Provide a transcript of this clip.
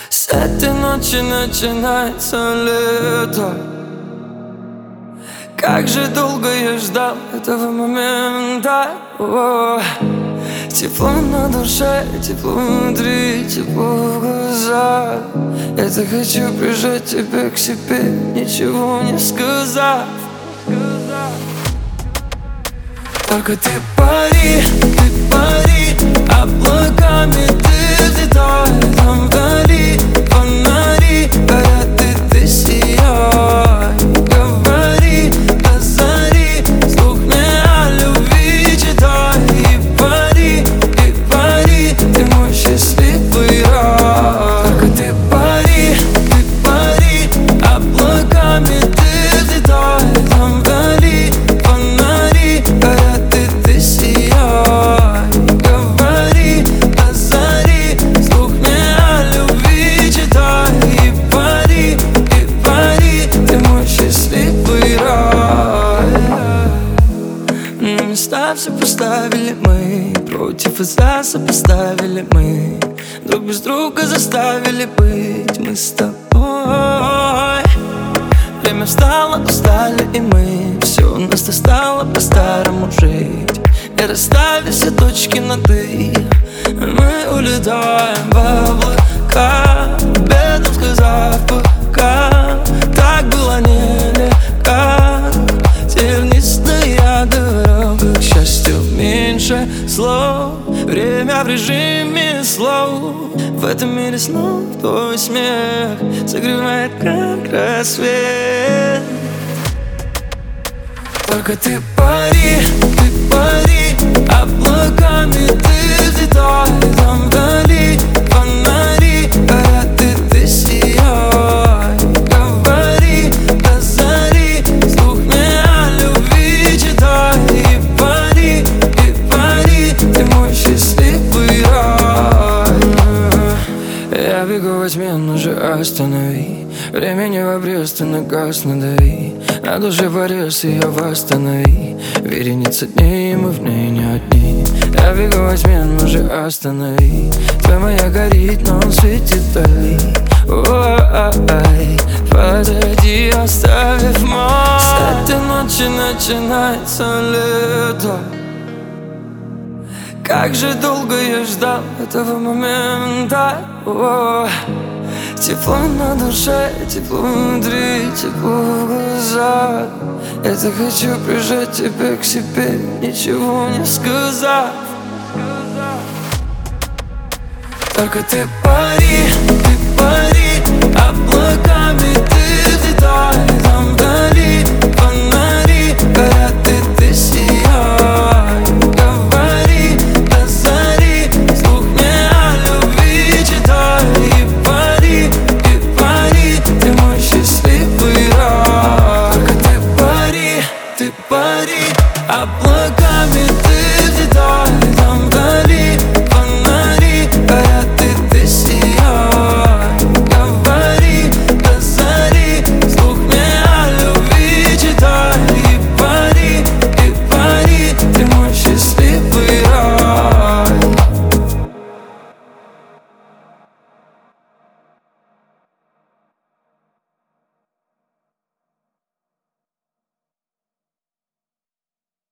С этой ночи начинается лето. Как же долго я ждал этого момента. Тепло на душе, тепло внутри, тепло в глазах. Я так хочу прижать тебя к себе, ничего не сказав. Только ты пари, облаками ты взлетай. Там вдали фонари горят, и ты сияй. Говори до зари, вслух мне о любви читай. И пари, ты мой счастливый рай. Только ты пари, облаками ты взлетай. Там вдали фонари горят, и ты сияй. Говори до зари, вслух мне о любви читай. И пари, ты мой счастливый рай. На места все поставили мы, против и за сопоставили мы, друг без друга заставили быть мы с тобой. Время встало, устали и мы, все у нас стало по-старому жить. И расставили все точки над «и», мы улетаем в облака, бедом сказав пока. Так было нелегко, тернистая дорога к счастью меньше слов. Время в режиме слов. В этом мире снов твой смех согревает, как рассвет. Только ты пари, облаками ты взлетай. Там вдали фонари горят, и ты сияй. Говори до зари, вслух мне о любви читай. И пари, ты мой счастливый рай. Я бегу во тьме, но же останови. Времени в обрез, ты на газ надави. На душе порез, ее восстанови. Вереница дней, мы в ней не одни. Я бегу во тьме, но же останови. Твоя моя горит, но он светит вдали. Ой, подойди, оставив мой. С этой ночи начинается лето. Как же долго я ждал этого момента. Тепло на душе, тепло внутри, тепло в глазах. Я так хочу прижать тебя к себе, ничего не сказав. Только ты пари,